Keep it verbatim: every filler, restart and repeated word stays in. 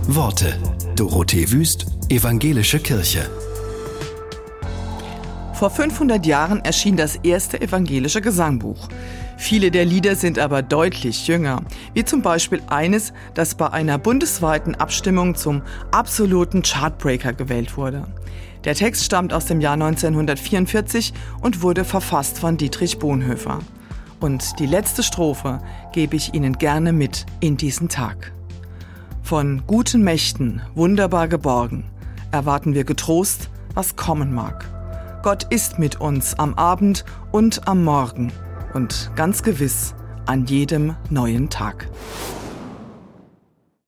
Worte. Dorothee Wüst, Evangelische Kirche. Vor fünfhundert Jahren erschien das erste evangelische Gesangbuch. Viele der Lieder sind aber deutlich jünger, wie zum Beispiel eines, das bei einer bundesweiten Abstimmung zum absoluten Chartbreaker gewählt wurde. Der Text stammt aus dem Jahr neunzehnhundertvierundvierzig und wurde verfasst von Dietrich Bonhoeffer. Und die letzte Strophe gebe ich Ihnen gerne mit in diesen Tag. Von guten Mächten, wunderbar geborgen, erwarten wir getrost, was kommen mag. Gott ist mit uns am Abend und am Morgen und ganz gewiss an jedem neuen Tag.